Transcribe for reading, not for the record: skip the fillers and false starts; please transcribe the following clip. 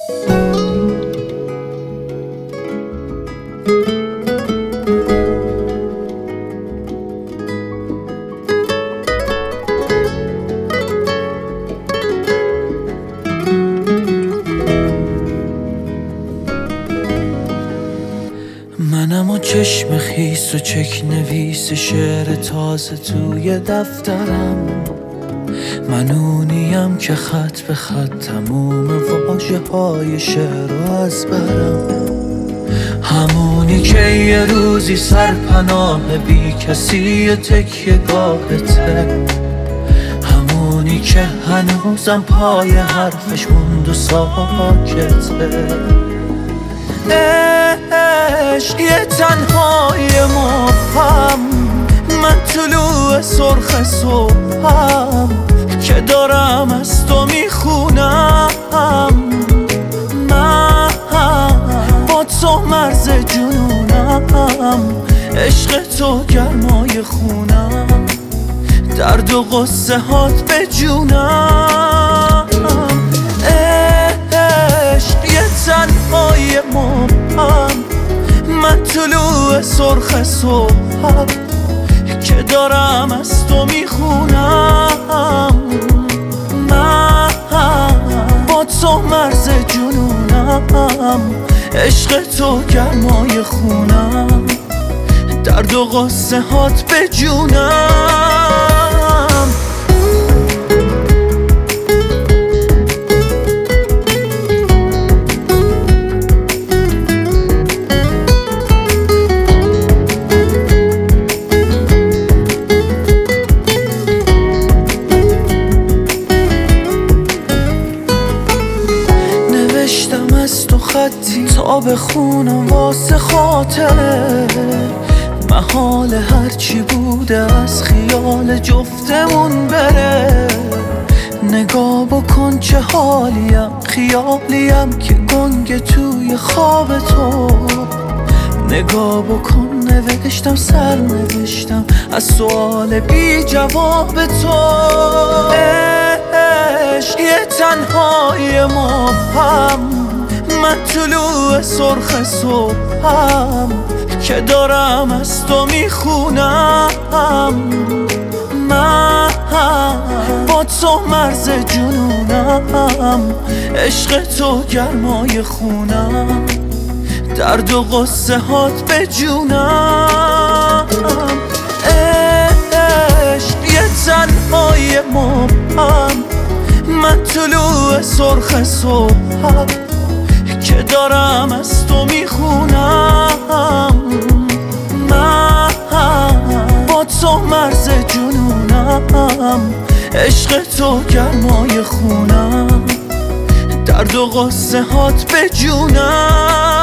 منم و چشم خیس و چک نویس شعر تازه توی دفترم. من اونیم که خط به خط تموم واژه های شعر رو از برم. همونی که یه روزی سرپناه بی کسی تکیه گاهته. همونی که هنوزم پای حرفش موند و ساکته. عشق یه تنهای مبهم، من طلوع سرخ صبحم که دارم از تو میخونم. من با تو مرز جنونم، عشق تو گرمای خونم، درد و غصه هات به جونم. عشق یه تنهای مبهم، من طلوع سرخ صبحم که دارم از تو میخونم. من با تو مرز جنونم، عشق تو گرمای خونم، درد و غصه هات به جونم. نوشتم از تو خطی تا بخونم واسه خاطره، محال هرچی بوده از خیال جفتمون بره. نگاه بکن چه حالیم، خیالیم که گنگ توی خواب تو. نگاه بکن نوشتم سر نوشتم از سوال بی جواب تو. عشق یه تنهای مبهم، من طلوع سرخ صبحم که دارم از تو میخونم. من با تو مرز جنونم، عشق تو گرمای خونم، درد و غصه هات به جونم. عشق یه تنهای مبهم، من طلوع سرخ صبحم که دارم از تو میخونم. من با تو مرز جنونم، عشق تو گرمای خونم، درد و غصه هات به جونم.